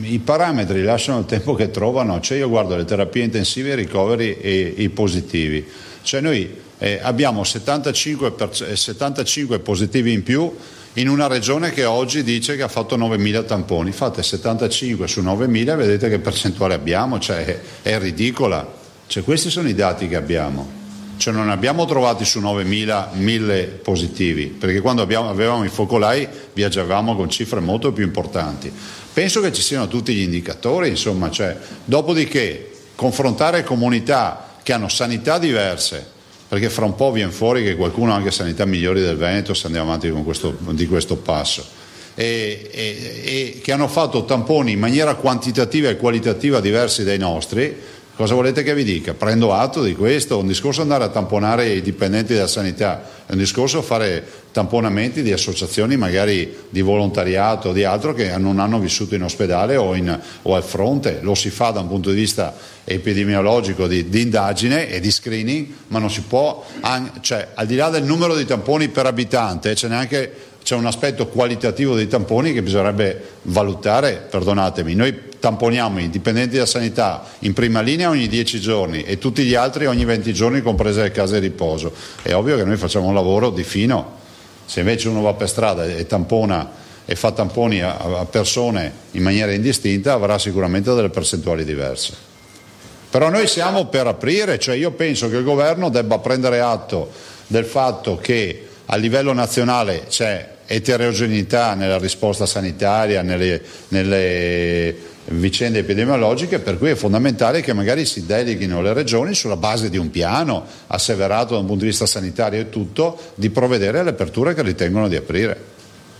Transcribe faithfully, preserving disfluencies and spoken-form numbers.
i parametri lasciano il tempo che trovano, cioè io guardo le terapie intensive, i ricoveri e i positivi, cioè noi eh, abbiamo settantacinque, per, settantacinque positivi in più in una regione che oggi dice che ha fatto novemila tamponi, fate settantacinque su novemila e vedete che percentuale abbiamo, cioè è, è ridicola, cioè questi sono i dati che abbiamo. Cioè non abbiamo trovati su novemila mille positivi, perché quando abbiamo, avevamo i focolai viaggiavamo con cifre molto più importanti. Penso che ci siano tutti gli indicatori, insomma, cioè, dopodiché confrontare comunità che hanno sanità diverse, perché fra un po' viene fuori che qualcuno ha anche sanità migliori del Veneto se andiamo avanti con questo, di questo passo, e, e, e che hanno fatto tamponi in maniera quantitativa e qualitativa diversi dai nostri. Cosa volete che vi dica? Prendo atto di questo, un discorso è andare a tamponare i dipendenti della sanità, è un discorso fare tamponamenti di associazioni magari di volontariato o di altro che non hanno vissuto in ospedale o, in, o al fronte, lo si fa da un punto di vista epidemiologico di, di indagine e di screening, ma non si può, cioè al di là del numero di tamponi per abitante c'è neanche c'è un aspetto qualitativo dei tamponi che bisognerebbe valutare, perdonatemi, noi tamponiamo i dipendenti della sanità in prima linea ogni dieci giorni e tutti gli altri ogni venti giorni, comprese le case di riposo. È ovvio che noi facciamo un lavoro di fino. Se invece uno va per strada e tampona e fa tamponi a, a persone in maniera indistinta, avrà sicuramente delle percentuali diverse. Però noi siamo per aprire, cioè io penso che il governo debba prendere atto del fatto che a livello nazionale c'è eterogeneità nella risposta sanitaria, nelle, nelle vicende epidemiologiche, per cui è fondamentale che magari si deleghino le regioni sulla base di un piano asseverato da un punto di vista sanitario e tutto, di provvedere alle aperture che ritengono di aprire.